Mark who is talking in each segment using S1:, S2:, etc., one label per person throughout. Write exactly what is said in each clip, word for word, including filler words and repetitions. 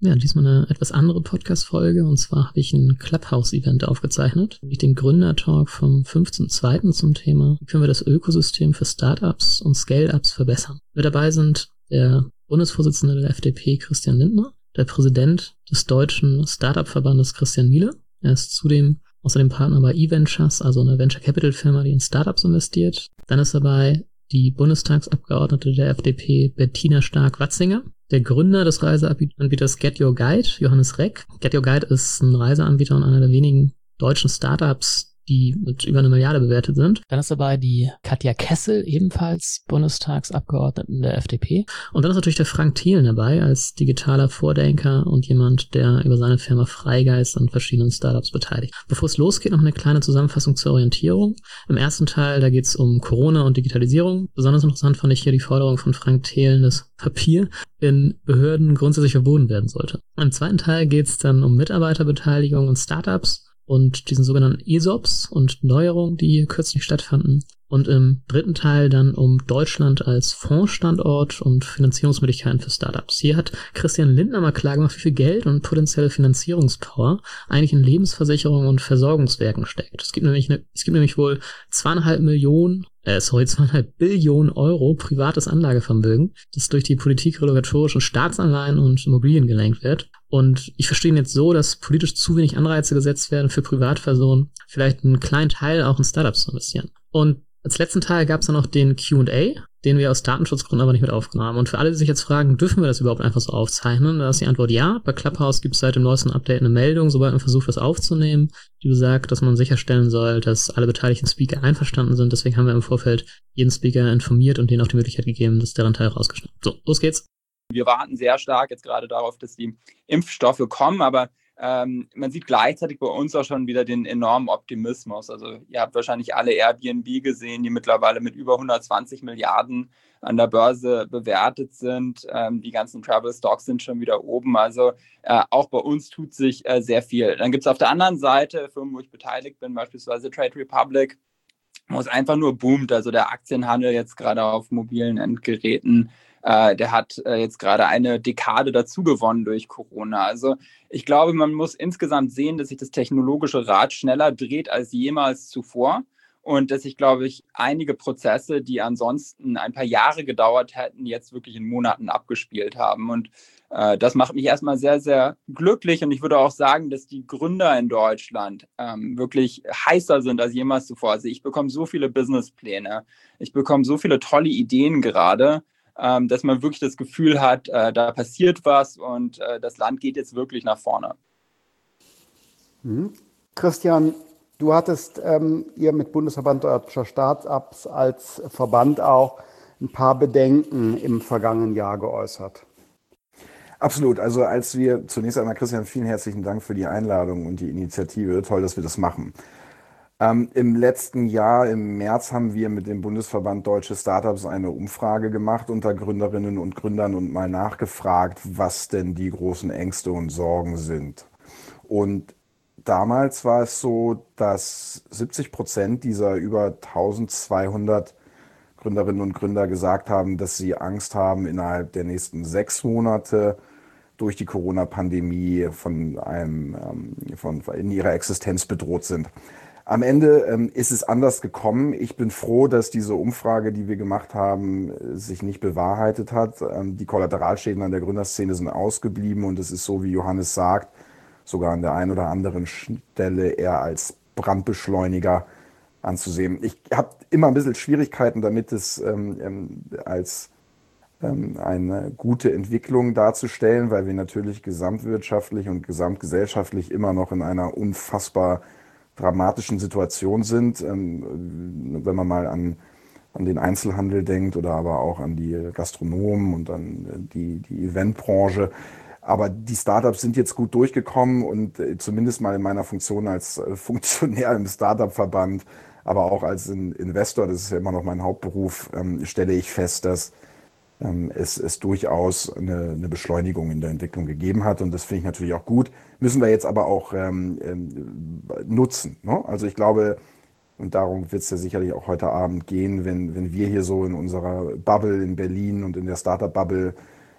S1: Ja, diesmal eine etwas andere Podcast-Folge, und zwar habe ich ein Clubhouse-Event aufgezeichnet, nämlich den Gründertalk vom fünfzehnten zweiten zum Thema, wie können wir das Ökosystem für Startups und Scale-Ups verbessern. Mit dabei sind der Bundesvorsitzende der F D P, Christian Lindner, der Präsident des deutschen Startup-Verbandes, Christian Miele. Er ist zudem außerdem Partner bei eVentures, also einer Venture-Capital-Firma, die in Startups investiert. Dann ist dabei die Bundestagsabgeordnete der F D P, Bettina Stark-Watzinger, der Gründer des Reiseanbieters Get Your Guide, Johannes Reck. Get Your Guide ist ein Reiseanbieter und einer der wenigen deutschen Startups, die mit über eine Milliarde bewertet sind. Dann ist dabei die Katja Kessel, ebenfalls Bundestagsabgeordneten der F D P. Und dann ist natürlich der Frank Thielen dabei als digitaler Vordenker und jemand, der über seine Firma Freigeist an verschiedenen Startups beteiligt. Bevor es losgeht, noch eine kleine Zusammenfassung zur Orientierung. Im ersten Teil, da geht es um Corona und Digitalisierung. Besonders interessant fand ich hier die Forderung von Frank Thielen, dass Papier in Behörden grundsätzlich verboten werden sollte. Im zweiten Teil geht es dann um Mitarbeiterbeteiligung und Startups und diesen sogenannten E S O Ps und Neuerungen, die kürzlich stattfanden. Und im dritten Teil dann um Deutschland als Fondsstandort und Finanzierungsmöglichkeiten für Startups. Hier hat Christian Lindner mal klar gemacht, wie viel Geld und potenzielle Finanzierungspower eigentlich in Lebensversicherungen und Versorgungswerken steckt. Es gibt nämlich eine, es gibt nämlich wohl zweieinhalb Millionen, äh, sorry, zweieinhalb Billionen Euro privates Anlagevermögen, das durch die Politik regulatorischen Staatsanleihen und Immobilien gelenkt wird. Und ich verstehe ihn jetzt so, dass politisch zu wenig Anreize gesetzt werden für Privatpersonen, vielleicht einen kleinen Teil auch in Startups zu investieren. Und als letzten Teil gab es dann noch den Q und A, den wir aus Datenschutzgründen aber nicht mit aufgenommen haben. Und für alle, die sich jetzt fragen, dürfen wir das überhaupt einfach so aufzeichnen? Da ist die Antwort ja. Bei Clubhouse gibt es seit dem neuesten Update eine Meldung, sobald man versucht, was aufzunehmen, die besagt, dass man sicherstellen soll, dass alle beteiligten Speaker einverstanden sind. Deswegen haben wir im Vorfeld jeden Speaker informiert und denen auch die Möglichkeit gegeben, dass deren Teil rausgeschnitten wird. So, los geht's.
S2: Wir warten sehr stark jetzt gerade darauf, dass die Impfstoffe kommen, aber ähm, man sieht gleichzeitig bei uns auch schon wieder den enormen Optimismus. Also ihr habt wahrscheinlich alle Airbnb gesehen, die mittlerweile mit über hundertzwanzig Milliarden an der Börse bewertet sind. Ähm, die ganzen Travel Stocks sind schon wieder oben. Also äh, auch bei uns tut sich äh, sehr viel. Dann gibt es auf der anderen Seite Firmen, wo ich beteiligt bin, beispielsweise Trade Republic, wo es einfach nur boomt. Also der Aktienhandel jetzt gerade auf mobilen Endgeräten, äh, der hat äh, jetzt gerade eine Dekade dazu gewonnen durch Corona. Also ich glaube, man muss insgesamt sehen, dass sich das technologische Rad schneller dreht als jemals zuvor und dass sich, glaube ich, einige Prozesse, die ansonsten ein paar Jahre gedauert hätten, jetzt wirklich in Monaten abgespielt haben. Und äh, das macht mich erstmal sehr, sehr glücklich. Und ich würde auch sagen, dass die Gründer in Deutschland ähm, wirklich heißer sind als jemals zuvor. Also ich bekomme so viele Businesspläne, ich bekomme so viele tolle Ideen gerade, ähm, dass man wirklich das Gefühl hat, äh, da passiert was und äh, das Land geht jetzt wirklich nach vorne.
S3: Mhm. Christian, du hattest ähm, ihr mit Bundesverband Deutscher Startups als Verband auch ein paar Bedenken im vergangenen Jahr geäußert.
S4: Absolut. Also als wir zunächst einmal, Christian, vielen herzlichen Dank für die Einladung und die Initiative. Toll, dass wir das machen. Ähm, im letzten Jahr, im März, haben wir mit dem Bundesverband Deutsche Startups eine Umfrage gemacht unter Gründerinnen und Gründern und mal nachgefragt, was denn die großen Ängste und Sorgen sind. Und damals war es so, dass siebzig Prozent dieser über eintausendzweihundert Gründerinnen und Gründer gesagt haben, dass sie Angst haben, innerhalb der nächsten sechs Monate durch die Corona-Pandemie von einem, ähm, von, in ihrer Existenz bedroht sind. Am Ende ähm, ist es anders gekommen. Ich bin froh, dass diese Umfrage, die wir gemacht haben, sich nicht bewahrheitet hat. Ähm, die Kollateralschäden an der Gründerszene sind ausgeblieben und es ist so, wie Johannes sagt, sogar an der einen oder anderen Stelle eher als Brandbeschleuniger anzusehen. Ich habe immer ein bisschen Schwierigkeiten damit, es ähm, als ähm, eine gute Entwicklung darzustellen, weil wir natürlich gesamtwirtschaftlich und gesamtgesellschaftlich immer noch in einer unfassbar dramatischen Situation sind. Ähm, wenn man mal an, an den Einzelhandel denkt oder aber auch an die Gastronomen und an die, die Eventbranche. Aber die Startups sind jetzt gut durchgekommen und äh, zumindest mal in meiner Funktion als äh, Funktionär im Startup-Verband, aber auch als in Investor, das ist ja immer noch mein Hauptberuf, ähm, stelle ich fest, dass ähm, es, es durchaus eine, eine Beschleunigung in der Entwicklung gegeben hat. Und das finde ich natürlich auch gut. Müssen wir jetzt aber auch ähm, ähm, nutzen, ne? Also ich glaube, und darum wird es ja sicherlich auch heute Abend gehen, wenn, wenn wir hier so in unserer Bubble in Berlin und in der Startup-Bubble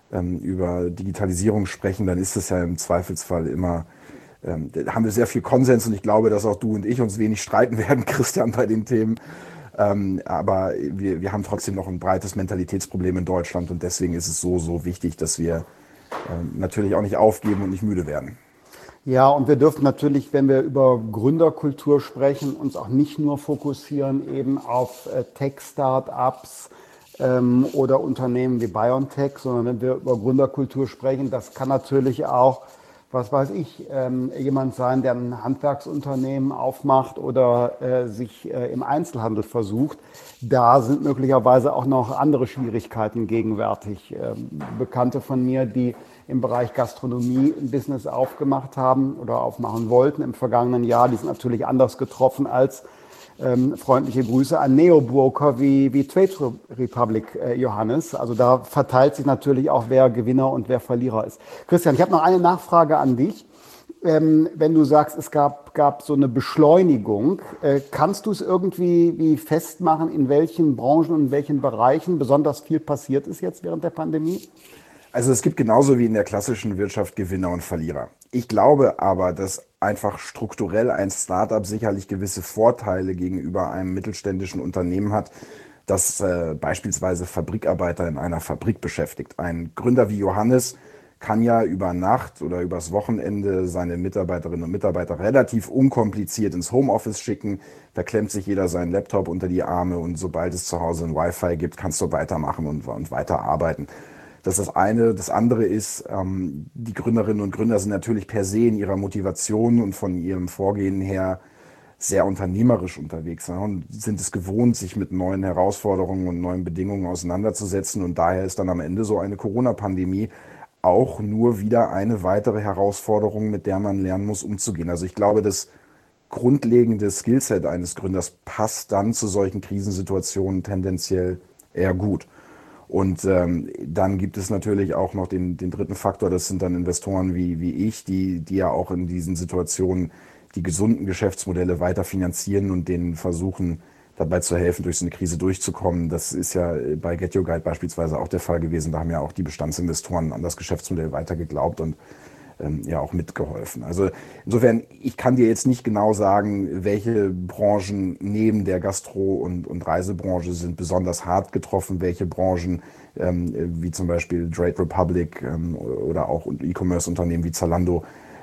S4: ähm, über Digitalisierung sprechen, dann ist es ja im Zweifelsfall immer, ähm, da haben wir sehr viel Konsens und ich glaube, dass auch du und ich uns wenig streiten werden, Christian, bei den Themen. Ähm, aber wir, wir haben trotzdem noch ein breites Mentalitätsproblem in Deutschland und deswegen ist es so, so wichtig, dass wir ähm, natürlich auch nicht aufgeben und nicht müde werden.
S3: Ja, und wir dürfen natürlich, wenn wir über Gründerkultur sprechen, uns auch nicht nur fokussieren eben auf äh, Tech-Start-ups ähm, oder Unternehmen wie BioNTech, sondern wenn wir über Gründerkultur sprechen, das kann natürlich auch, was weiß ich, ähm, jemand sein, der ein Handwerksunternehmen aufmacht oder äh, sich äh, im Einzelhandel versucht. Da sind möglicherweise auch noch andere Schwierigkeiten gegenwärtig. Ähm, Bekannte von mir, die im Bereich Gastronomie ein Business aufgemacht haben oder aufmachen wollten im vergangenen Jahr, die sind natürlich anders getroffen als ähm, freundliche Grüße an Neo-Broker wie, wie Trade Republic äh, Johannes. Also da verteilt sich natürlich auch, wer Gewinner und wer Verlierer ist. Christian, ich habe noch eine Nachfrage an dich. Ähm, wenn du sagst, es gab, gab so eine Beschleunigung, äh, kannst du es irgendwie wie festmachen, in welchen Branchen und in welchen Bereichen besonders viel passiert ist jetzt während der Pandemie?
S4: Also es gibt genauso wie in der klassischen Wirtschaft Gewinner und Verlierer. Ich glaube aber, dass einfach strukturell ein Startup sicherlich gewisse Vorteile gegenüber einem mittelständischen Unternehmen hat, das äh, beispielsweise Fabrikarbeiter in einer Fabrik beschäftigt. Ein Gründer wie Johannes kann ja über Nacht oder übers Wochenende seine Mitarbeiterinnen und Mitarbeiter relativ unkompliziert ins Homeoffice schicken. Da klemmt sich jeder seinen Laptop unter die Arme und sobald es zu Hause ein Wi-Fi gibt, kannst du weitermachen und, und weiterarbeiten. Das ist das eine. Das andere ist, ähm, die Gründerinnen und Gründer sind natürlich per se in ihrer Motivation und von ihrem Vorgehen her sehr unternehmerisch unterwegs, ja, und sind es gewohnt, sich mit neuen Herausforderungen und neuen Bedingungen auseinanderzusetzen. Und daher ist dann am Ende so eine Corona-Pandemie auch nur wieder eine weitere Herausforderung, mit der man lernen muss, umzugehen. Also ich glaube, das grundlegende Skillset eines Gründers passt dann zu solchen Krisensituationen tendenziell eher gut. Und ähm, dann gibt es natürlich auch noch den, den dritten Faktor, das sind dann Investoren wie, wie ich, die, die ja auch in diesen Situationen die gesunden Geschäftsmodelle weiter finanzieren und denen versuchen, dabei zu helfen, durch so eine Krise durchzukommen. Das ist ja bei Get Your Guide beispielsweise auch der Fall gewesen. Da haben ja auch die Bestandsinvestoren an das Geschäftsmodell weiter geglaubt und ähm, ja auch mitgeholfen. Also insofern, ich kann dir jetzt nicht genau sagen, welche Branchen neben der Gastro- und, und Reisebranche sind besonders hart getroffen, welche Branchen ähm, wie zum Beispiel Trade Republic ähm, oder auch E-Commerce-Unternehmen wie Zalando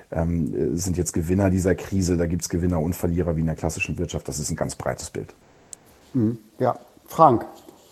S4: ähm, sind jetzt Gewinner dieser Krise. Da gibt es Gewinner und Verlierer wie in der klassischen Wirtschaft. Das ist ein ganz breites Bild.
S3: Ja, Frank.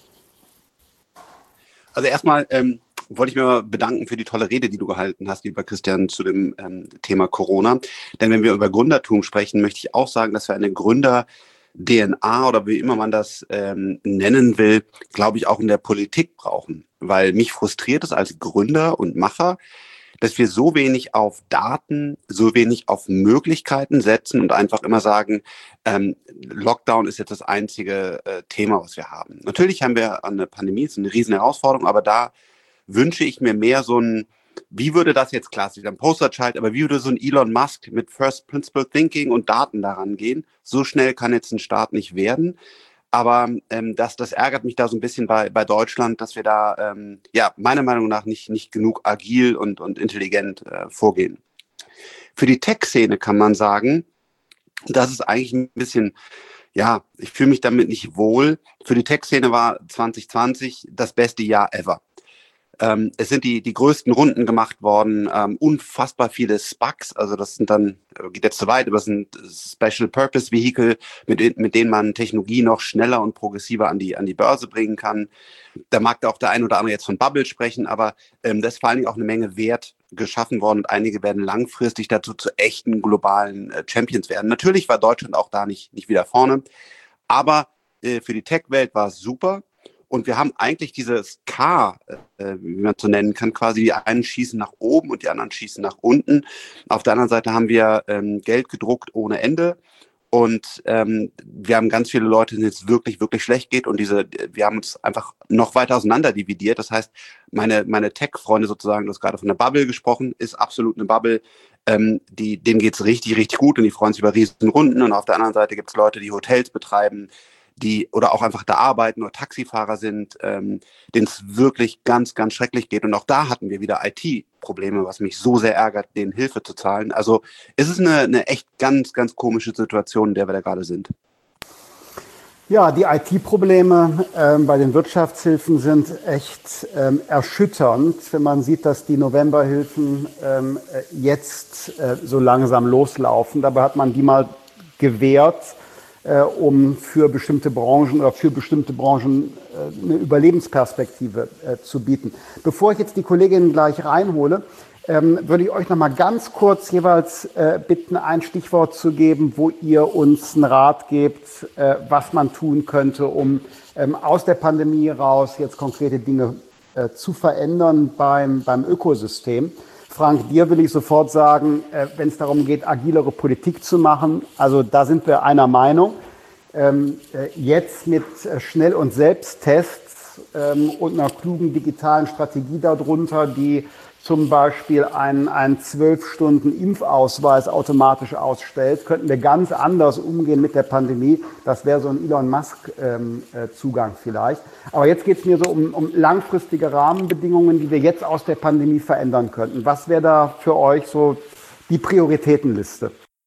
S5: Also erstmal ähm, wollte ich mir mal bedanken für die tolle Rede, die du gehalten hast, lieber Christian, zu dem ähm, Thema Corona. Denn wenn wir über Gründertum sprechen, möchte ich auch sagen, dass wir eine Gründer-D N A oder wie immer man das ähm, nennen will, glaube ich, auch in der Politik brauchen. Weil mich frustriert es als Gründer und Macher, dass wir so wenig auf Daten, so wenig auf Möglichkeiten setzen und einfach immer sagen, ähm, Lockdown ist jetzt das einzige äh, Thema, was wir haben. Natürlich haben wir eine Pandemie, das ist eine riesen Herausforderung, aber da wünsche ich mir mehr so ein, wie würde das jetzt klassisch, ein Posterchild, aber wie würde so ein Elon Musk mit First Principle Thinking und Daten daran gehen? So schnell kann jetzt ein Staat nicht werden. Aber ähm, das, das ärgert mich da so ein bisschen bei, bei Deutschland, dass wir da, ähm, ja, meiner Meinung nach nicht, nicht genug agil und, und intelligent äh, vorgehen. Für die Tech-Szene kann man sagen, das ist eigentlich ein bisschen, ja, ich fühle mich damit nicht wohl. Für die Tech-Szene war zwanzig zwanzig das beste Jahr ever. Ähm, es sind die, die größten Runden gemacht worden, ähm, unfassbar viele SPACs, also das sind dann, geht jetzt zu weit, aber das sind Special Purpose Vehicle, mit, mit denen man Technologie noch schneller und progressiver an die, an die Börse bringen kann. Da mag auch der ein oder andere jetzt von Bubble sprechen, aber ähm, da ist vor allen Dingen auch eine Menge Wert geschaffen worden und einige werden langfristig dazu zu echten globalen äh, Champions werden. Natürlich war Deutschland auch da nicht, nicht wieder vorne, aber äh, für die Tech-Welt war es super. Und wir haben eigentlich dieses K, äh, wie man es so nennen kann, quasi die einen schießen nach oben und die anderen schießen nach unten. Auf der anderen Seite haben wir ähm, Geld gedruckt ohne Ende. Und ähm, wir haben ganz viele Leute, denen es wirklich, wirklich schlecht geht. Und diese, wir haben uns einfach noch weiter auseinander dividiert. Das heißt, meine, meine Tech-Freunde sozusagen, du hast gerade von der Bubble gesprochen, ist absolut eine Bubble. Ähm, die, denen geht's richtig, richtig gut und die freuen sich über riesen Runden. Und auf der anderen Seite gibt es Leute, die Hotels betreiben, die oder auch einfach da arbeiten oder Taxifahrer sind, ähm, denen es wirklich ganz, ganz schrecklich geht. Und auch da hatten wir wieder I T-Probleme, was mich so sehr ärgert, denen Hilfe zu zahlen. Also es ist eine, eine echt ganz, ganz komische Situation, in der wir da gerade sind.
S3: Ja, die I T-Probleme ähm, bei den Wirtschaftshilfen sind echt ähm, erschütternd, wenn man sieht, dass die Novemberhilfen ähm, jetzt äh, so langsam loslaufen. Dabei hat man die mal gewährt, äh, um für bestimmte Branchen oder für bestimmte Branchen äh, eine Überlebensperspektive äh, zu bieten. Bevor ich jetzt die Kolleginnen gleich reinhole, Ähm, würde ich euch noch mal ganz kurz jeweils äh, bitten, ein Stichwort zu geben, wo ihr uns einen Rat gebt, äh, was man tun könnte, um ähm, aus der Pandemie raus jetzt konkrete Dinge äh, zu verändern beim, beim Ökosystem. Frank, dir will ich sofort sagen, äh, wenn es darum geht, agilere Politik zu machen, also da sind wir einer Meinung. Ähm, äh, jetzt mit äh, Schnell- und Selbsttests ähm, und einer klugen digitalen Strategie darunter, die zum Beispiel einen, einen zwölf Stunden Impfausweis automatisch ausstellt, könnten wir ganz anders umgehen mit der Pandemie. Das wäre so ein Elon Musk-Zugang ähm, vielleicht. Aber jetzt geht es mir so um, um langfristige Rahmenbedingungen, die wir jetzt aus der Pandemie verändern könnten. Was wäre da für euch so die Prioritätenliste?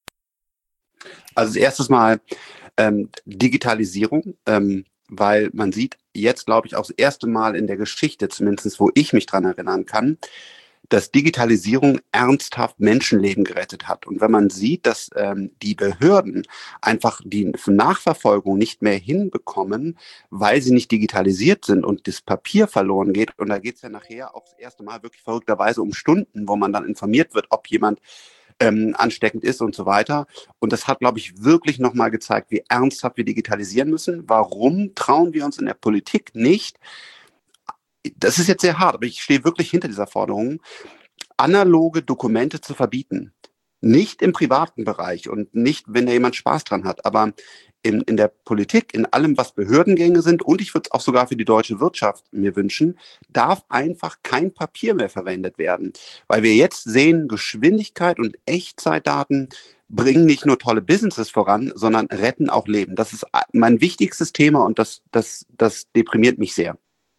S5: Also das erste Mal ähm, Digitalisierung, ähm, weil man sieht jetzt, glaube ich, auch das erste Mal in der Geschichte, zumindest wo ich mich dran erinnern kann, dass Digitalisierung ernsthaft Menschenleben gerettet hat. Und wenn man sieht, dass ähm, die Behörden einfach die Nachverfolgung nicht mehr hinbekommen, weil sie nicht digitalisiert sind und das Papier verloren geht, und da geht es ja nachher auch das erste Mal wirklich verrückterweise um Stunden, wo man dann informiert wird, ob jemand ähm, ansteckend ist und so weiter. Und das hat, glaube ich, wirklich nochmal gezeigt, wie ernsthaft wir digitalisieren müssen. Warum trauen wir uns in der Politik nicht, das ist jetzt sehr hart, aber ich stehe wirklich hinter dieser Forderung, analoge Dokumente zu verbieten. Nicht im privaten Bereich und nicht, wenn da jemand Spaß dran hat, aber in, in der Politik, in allem, was Behördengänge sind, und ich würde es auch sogar für die deutsche Wirtschaft mir wünschen, darf einfach kein Papier mehr verwendet werden. Weil wir jetzt sehen, Geschwindigkeit und Echtzeitdaten bringen nicht nur tolle Businesses voran, sondern retten auch Leben. Das ist mein wichtigstes Thema und das, das, das deprimiert mich sehr.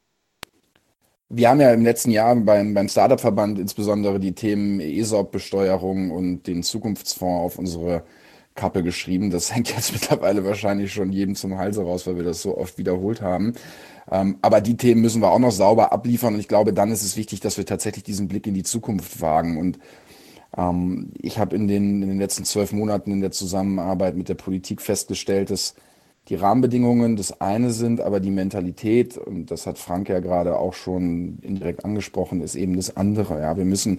S4: Wir haben ja im letzten Jahr beim, beim Startup-Verband insbesondere die Themen E S O P-Besteuerung und den Zukunftsfonds auf unsere Kappe geschrieben. Das hängt jetzt mittlerweile wahrscheinlich schon jedem zum Halse raus, weil wir das so oft wiederholt haben. Ähm, aber die Themen müssen wir auch noch sauber abliefern. Und ich glaube, dann ist es wichtig, dass wir tatsächlich diesen Blick in die Zukunft wagen. Und ähm, ich habe in den, in den letzten zwölf Monaten in der Zusammenarbeit mit der Politik festgestellt, dass die Rahmenbedingungen das eine sind, aber die Mentalität, und das hat Frank ja gerade auch schon indirekt angesprochen, ist eben das andere. Ja, wir müssen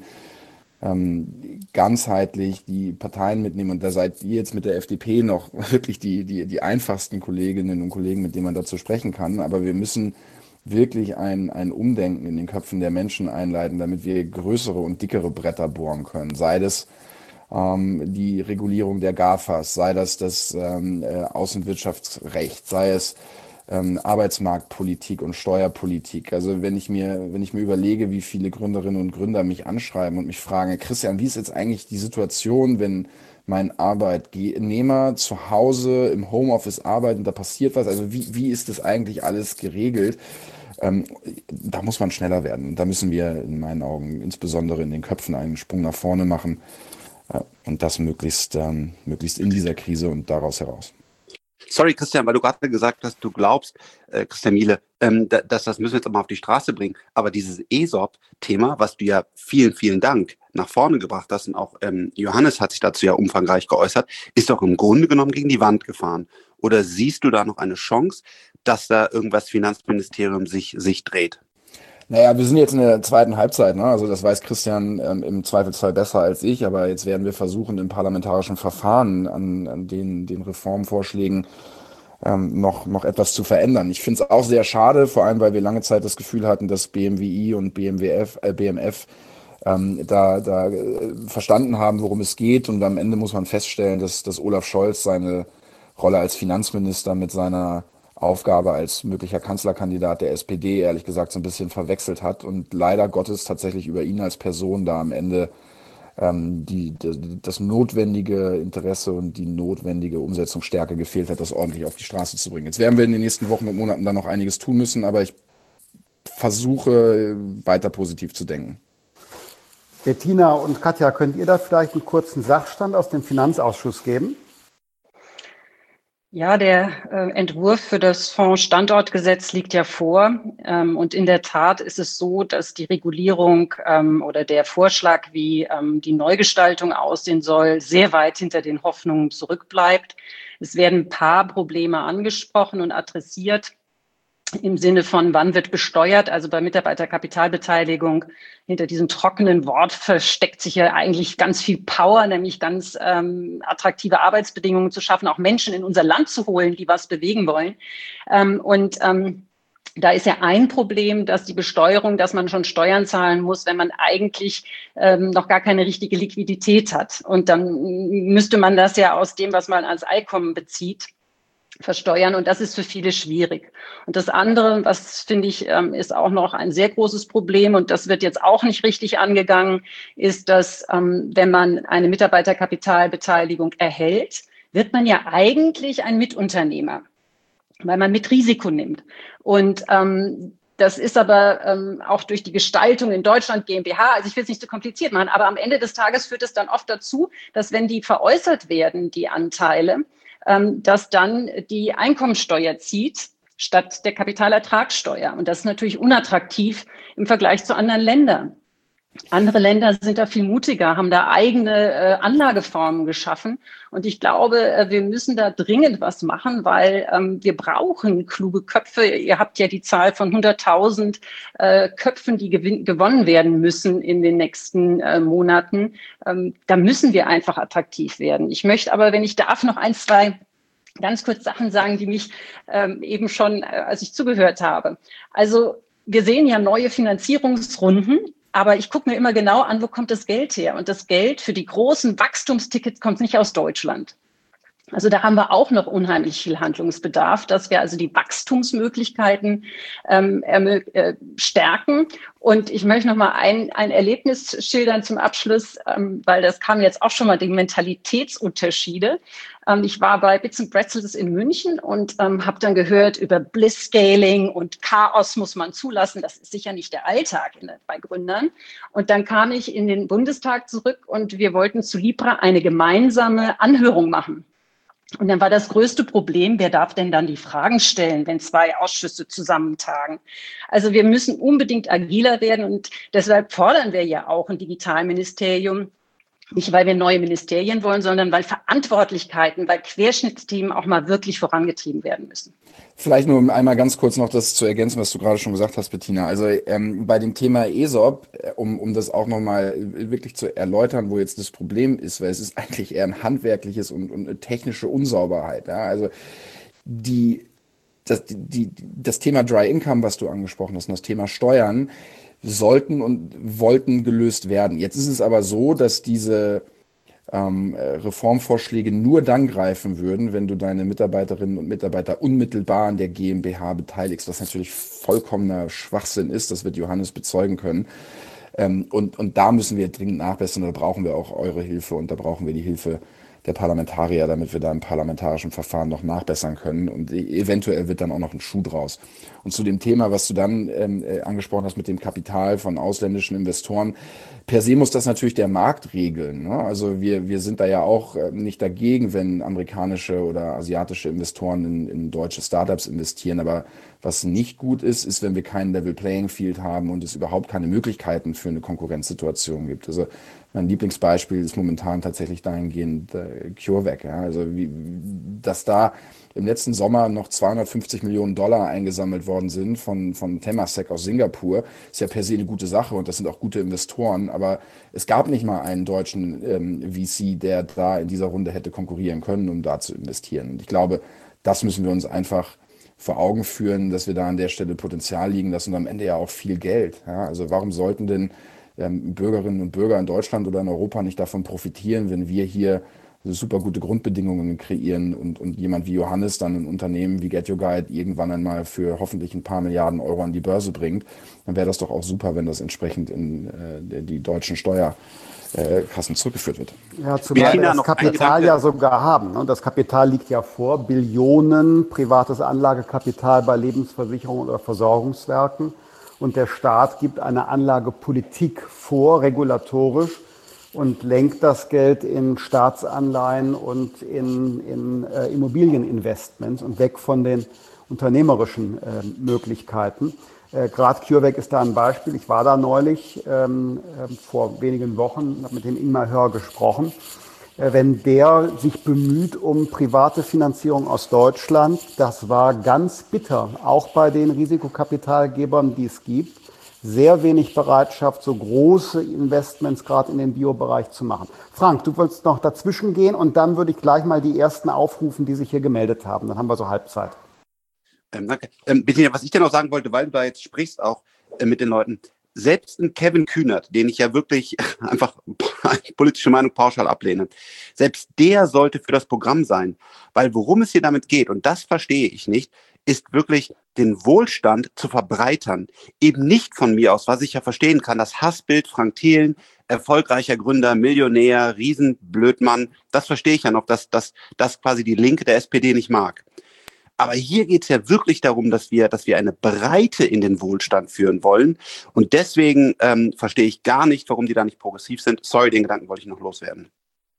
S4: ähm, ganzheitlich die Parteien mitnehmen, und da seid ihr jetzt mit der F D P noch wirklich die, die, die einfachsten Kolleginnen und Kollegen, mit denen man dazu sprechen kann, aber wir müssen wirklich ein, ein Umdenken in den Köpfen der Menschen einleiten, damit wir größere und dickere Bretter bohren können, sei das ähm, die Regulierung der GAFAs, sei das das ähm, äh, Außenwirtschaftsrecht, sei es ähm, Arbeitsmarktpolitik und Steuerpolitik. Also wenn ich mir, wenn ich mir überlege, wie viele Gründerinnen und Gründer mich anschreiben und mich fragen, Christian, wie ist jetzt eigentlich die Situation, wenn mein Arbeitnehmer zu Hause im Homeoffice arbeitet und da passiert was, also wie, wie ist das eigentlich alles geregelt? Ähm, da muss man schneller werden. Da müssen wir in meinen Augen insbesondere in den Köpfen einen Sprung nach vorne machen. Und das möglichst, ähm, möglichst in dieser Krise und daraus heraus.
S5: Sorry, Christian, weil du gerade gesagt hast, du glaubst, äh, Christian Miele, ähm, da, dass das müssen wir jetzt auch mal auf die Straße bringen. Aber dieses E S O P-Thema, was du ja vielen, vielen Dank nach vorne gebracht hast, und auch ähm, Johannes hat sich dazu ja umfangreich geäußert, ist doch im Grunde genommen gegen die Wand gefahren. Oder siehst du da noch eine Chance, dass da irgendwas Finanzministerium sich, sich dreht?
S4: Naja, wir sind jetzt in der zweiten Halbzeit, ne? Also das weiß Christian ähm, im Zweifelsfall besser als ich, aber jetzt werden wir versuchen, im parlamentarischen Verfahren an, an den, den Reformvorschlägen ähm, noch, noch etwas zu verändern. Ich finde es auch sehr schade, vor allem, weil wir lange Zeit das Gefühl hatten, dass B M W I und B M W F, äh, B M F ähm, da, da äh, verstanden haben, worum es geht, und am Ende muss man feststellen, dass, dass Olaf Scholz seine Rolle als Finanzminister mit seiner Aufgabe als möglicher Kanzlerkandidat der S P D ehrlich gesagt so ein bisschen verwechselt hat und leider Gottes tatsächlich über ihn als Person da am Ende ähm, die, das, das notwendige Interesse und die notwendige Umsetzungsstärke gefehlt hat, das ordentlich auf die Straße zu bringen. Jetzt werden wir in den nächsten Wochen und Monaten dann noch einiges tun müssen, aber ich versuche weiter positiv zu denken.
S3: Bettina und Katja, könnt ihr da vielleicht einen kurzen Sachstand aus dem Finanzausschuss geben?
S6: Ja, der äh, Entwurf für das Fonds-Standortgesetz liegt ja vor. Ähm, und in der Tat ist es so, dass die Regulierung ähm, oder der Vorschlag, wie ähm, die Neugestaltung aussehen soll, sehr weit hinter den Hoffnungen zurückbleibt. Es werden ein paar Probleme angesprochen und adressiert. Im Sinne von, wann wird besteuert? Also bei Mitarbeiterkapitalbeteiligung, hinter diesem trockenen Wort versteckt sich ja eigentlich ganz viel Power, nämlich ganz ähm, attraktive Arbeitsbedingungen zu schaffen, auch Menschen in unser Land zu holen, die was bewegen wollen. Ähm, und ähm, da ist ja ein Problem, dass die Besteuerung, dass man schon Steuern zahlen muss, wenn man eigentlich ähm, noch gar keine richtige Liquidität hat. Und dann müsste man das ja aus dem, was man als Einkommen bezieht, versteuern. Und das ist für viele schwierig. Und das andere, was finde ich, ist auch noch ein sehr großes Problem, und das wird jetzt auch nicht richtig angegangen, ist, dass wenn man eine Mitarbeiterkapitalbeteiligung erhält, wird man ja eigentlich ein Mitunternehmer, weil man mit Risiko nimmt. Und ähm, das ist aber ähm, auch durch die Gestaltung in Deutschland GmbH, also ich will es nicht zu kompliziert machen, aber am Ende des Tages führt es dann oft dazu, dass wenn die veräußert werden, die Anteile, dass dann die Einkommensteuer zieht statt der Kapitalertragssteuer. Und das ist natürlich unattraktiv im Vergleich zu anderen Ländern. Andere Länder sind da viel mutiger, haben da eigene äh, Anlageformen geschaffen. Und ich glaube, äh, wir müssen da dringend was machen, weil ähm, wir brauchen kluge Köpfe. Ihr habt ja die Zahl von hunderttausend äh, Köpfen, die gewin- gewonnen werden müssen in den nächsten äh, Monaten. Ähm, da müssen wir einfach attraktiv werden. Ich möchte aber, wenn ich darf, noch ein, zwei ganz kurz Sachen sagen, die mich ähm, eben schon, äh, als ich zugehört habe. Also wir sehen ja neue Finanzierungsrunden. Aber ich gucke mir immer genau an, wo kommt das Geld her? Und das Geld für die großen Wachstumstickets kommt nicht aus Deutschland. Also da haben wir auch noch unheimlich viel Handlungsbedarf, dass wir also die Wachstumsmöglichkeiten ähm, äh, stärken. Und ich möchte noch mal ein, ein Erlebnis schildern zum Abschluss, ähm, weil das kam jetzt auch schon mal, die Mentalitätsunterschiede. Ähm, ich war bei Bits and Pretzels in München und ähm, habe dann gehört über Bliss-Scaling und Chaos muss man zulassen. Das ist sicher nicht der Alltag in, bei Gründern. Und dann kam ich in den Bundestag zurück und wir wollten zu Libra eine gemeinsame Anhörung machen. Und dann war das größte Problem, wer darf denn dann die Fragen stellen, wenn zwei Ausschüsse zusammentagen? Also wir müssen unbedingt agiler werden und deshalb fordern wir ja auch ein Digitalministerium, nicht weil wir neue Ministerien wollen, sondern weil Verantwortlichkeiten, weil Querschnittsthemen auch mal wirklich vorangetrieben werden müssen.
S4: Vielleicht nur einmal ganz kurz noch das zu ergänzen, was du gerade schon gesagt hast, Bettina. Also ähm, bei dem Thema E S O P, um, um das auch nochmal wirklich zu erläutern, wo jetzt das Problem ist, weil es ist eigentlich eher ein handwerkliches und, und eine technische Unsauberheit. Ja? Also die, das, die, das Thema Dry Income, was du angesprochen hast, und das Thema Steuern, sollten und wollten gelöst werden. Jetzt ist es aber so, dass diese ähm, Reformvorschläge nur dann greifen würden, wenn du deine Mitarbeiterinnen und Mitarbeiter unmittelbar an der GmbH beteiligst, was natürlich vollkommener Schwachsinn ist, das wird Johannes bezeugen können. Ähm, und, und da müssen wir dringend nachbessern, da brauchen wir auch eure Hilfe und da brauchen wir die Hilfe der Parlamentarier, damit wir da im parlamentarischen Verfahren noch nachbessern können. Und eventuell wird dann auch noch ein Schuh draus. Und zu dem Thema, was du dann ähm, angesprochen hast mit dem Kapital von ausländischen Investoren, per se muss das natürlich der Markt regeln. Ne? Also wir, wir sind da ja auch äh, nicht dagegen, wenn amerikanische oder asiatische Investoren in, in deutsche Startups investieren. Aber was nicht gut ist, ist, wenn wir kein Level Playing Field haben und es überhaupt keine Möglichkeiten für eine Konkurrenzsituation gibt. Also mein Lieblingsbeispiel ist momentan tatsächlich dahingehend äh, CureVac. Ja? Also wie, dass da im letzten Sommer noch zweihundertfünfzig Millionen Dollar eingesammelt worden sind von, von Temasek aus Singapur, ist ja per se eine gute Sache und das sind auch gute Investoren. Aber es gab nicht mal einen deutschen ähm, V C, der da in dieser Runde hätte konkurrieren können, um da zu investieren. Und ich glaube, das müssen wir uns einfach vor Augen führen, dass wir da an der Stelle Potenzial liegen lassen und am Ende ja auch viel Geld. Ja? Also warum sollten denn ähm, Bürgerinnen und Bürger in Deutschland oder in Europa nicht davon profitieren, wenn wir hier super gute Grundbedingungen kreieren und, und jemand wie Johannes dann ein Unternehmen wie Get Your Guide irgendwann einmal für hoffentlich ein paar Milliarden Euro an die Börse bringt, dann wäre das doch auch super, wenn das entsprechend in äh, die deutschen Steuerkassen zurückgeführt wird.
S3: Ja, zumal wir das Kapital ja sogar haben. Ne? Das Kapital liegt ja vor, Billionen privates Anlagekapital bei Lebensversicherungen oder Versorgungswerken. Und der Staat gibt eine Anlagepolitik vor, regulatorisch, und lenkt das Geld in Staatsanleihen und in, in äh, Immobilieninvestments und weg von den unternehmerischen äh, Möglichkeiten. Äh, Gerade CureVac ist da ein Beispiel. Ich war da neulich ähm, äh, vor wenigen Wochen, habe mit dem Ingmar Hörr gesprochen. Äh, wenn der sich bemüht um private Finanzierung aus Deutschland, das war ganz bitter, auch bei den Risikokapitalgebern, die es gibt. Sehr wenig Bereitschaft, so große Investments gerade in den Biobereich zu machen. Frank, du wolltest noch dazwischen gehen und dann würde ich gleich mal die ersten aufrufen, die sich hier gemeldet haben. Dann haben wir so Halbzeit.
S5: Ähm, danke. Ähm, Bettina, was ich dir noch sagen wollte, weil du da jetzt sprichst auch äh, mit den Leuten, selbst ein Kevin Kühnert, den ich ja wirklich einfach politische Meinung pauschal ablehne, selbst der sollte für das Programm sein. Weil worum es hier damit geht, und das verstehe ich nicht, ist wirklich den Wohlstand zu verbreitern. Eben nicht von mir aus, was ich ja verstehen kann, das Hassbild Frank Thelen, erfolgreicher Gründer, Millionär, Riesenblödmann, das verstehe ich ja noch, dass das dass quasi die Linke der S P D nicht mag. Aber hier geht es ja wirklich darum, dass wir, dass wir eine Breite in den Wohlstand führen wollen. Und deswegen ähm, verstehe ich gar nicht, warum die da nicht progressiv sind. Sorry, den Gedanken wollte ich noch loswerden.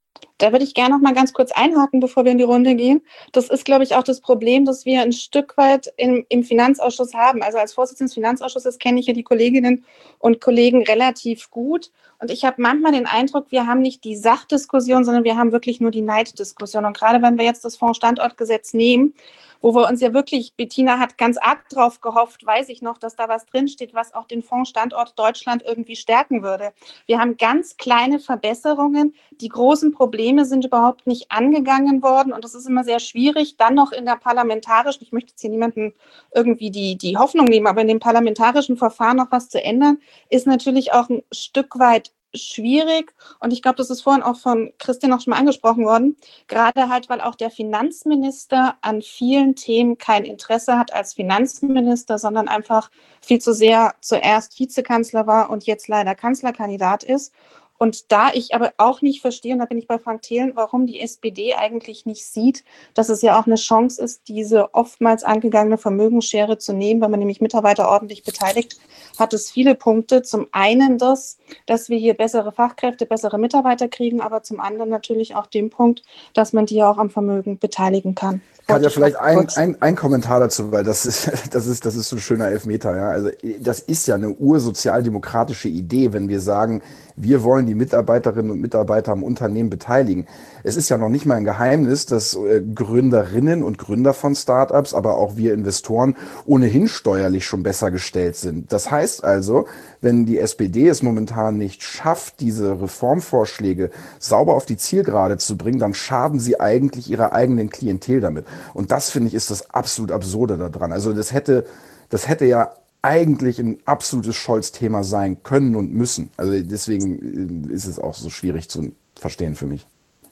S7: Da würde ich gerne noch mal ganz kurz einhaken, bevor wir in die Runde gehen. Das ist, glaube ich, auch das Problem, das wir ein Stück weit im, im Finanzausschuss haben. Also als Vorsitzende des Finanzausschusses kenne ich ja die Kolleginnen und Kollegen relativ gut. Und ich habe manchmal den Eindruck, wir haben nicht die Sachdiskussion, sondern wir haben wirklich nur die Neiddiskussion. Und gerade wenn wir jetzt das Fondsstandortgesetz nehmen, wo wir uns ja wirklich, Bettina hat ganz arg drauf gehofft, weiß ich noch, dass da was drinsteht, was auch den Fondsstandort Deutschland irgendwie stärken würde. Wir haben ganz kleine Verbesserungen. Die großen Probleme sind überhaupt nicht angegangen worden. Und das ist immer sehr schwierig, dann noch in der parlamentarischen, ich möchte jetzt hier niemanden irgendwie die, die Hoffnung nehmen, aber in dem parlamentarischen Verfahren noch was zu ändern, ist natürlich auch ein Stück weit schwierig. Und ich glaube, das ist vorhin auch von Christian auch schon mal angesprochen worden, gerade halt, weil auch der Finanzminister an vielen Themen kein Interesse hat als Finanzminister, sondern einfach viel zu sehr zuerst Vizekanzler war und jetzt leider Kanzlerkandidat ist. Und da ich aber auch nicht verstehe, und da bin ich bei Frank Thelen, warum die S P D eigentlich nicht sieht, dass es ja auch eine Chance ist, diese oftmals angegangene Vermögensschere zu nehmen, wenn man nämlich Mitarbeiter ordentlich beteiligt, hat es viele Punkte. Zum einen das, dass wir hier bessere Fachkräfte, bessere Mitarbeiter kriegen, aber zum anderen natürlich auch den Punkt, dass man die auch am Vermögen beteiligen kann.
S4: Kann ja vielleicht ein, ein, ein Kommentar dazu, weil das ist, das ist, das ist so ein schöner Elfmeter, ja. Also, das ist ja eine ursozialdemokratische Idee, wenn wir sagen, wir wollen die Mitarbeiterinnen und Mitarbeiter am Unternehmen beteiligen. Es ist ja noch nicht mal ein Geheimnis, dass äh, Gründerinnen und Gründer von Startups, aber auch wir Investoren ohnehin steuerlich schon besser gestellt sind. Das heißt also, wenn die S P D es momentan nicht schafft, diese Reformvorschläge sauber auf die Zielgerade zu bringen, dann schaden sie eigentlich ihrer eigenen Klientel damit. Und das, finde ich, ist das absolut Absurde daran. Also das hätte, das hätte ja eigentlich ein absolutes Scholz-Thema sein können und müssen. Also deswegen ist es auch so schwierig zu verstehen für mich.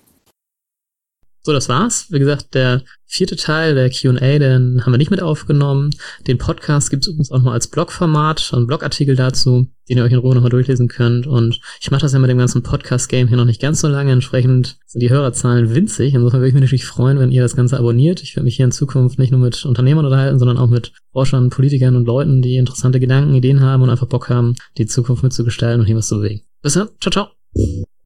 S1: So, das war's. Wie gesagt, der vierte Teil, der Q und A, den haben wir nicht mit aufgenommen. Den Podcast gibt's übrigens auch noch als Blogformat, einen Blogartikel dazu, den ihr euch in Ruhe nochmal durchlesen könnt. Und ich mache das ja mit dem ganzen Podcast-Game hier noch nicht ganz so lange. Entsprechend sind die Hörerzahlen winzig. Insofern würde ich mich natürlich freuen, wenn ihr das Ganze abonniert. Ich werde mich hier in Zukunft nicht nur mit Unternehmern unterhalten, sondern auch mit Forschern, Politikern und Leuten, die interessante Gedanken, Ideen haben und einfach Bock haben, die Zukunft mitzugestalten und hier was zu bewegen. Bis dann. Ciao, ciao.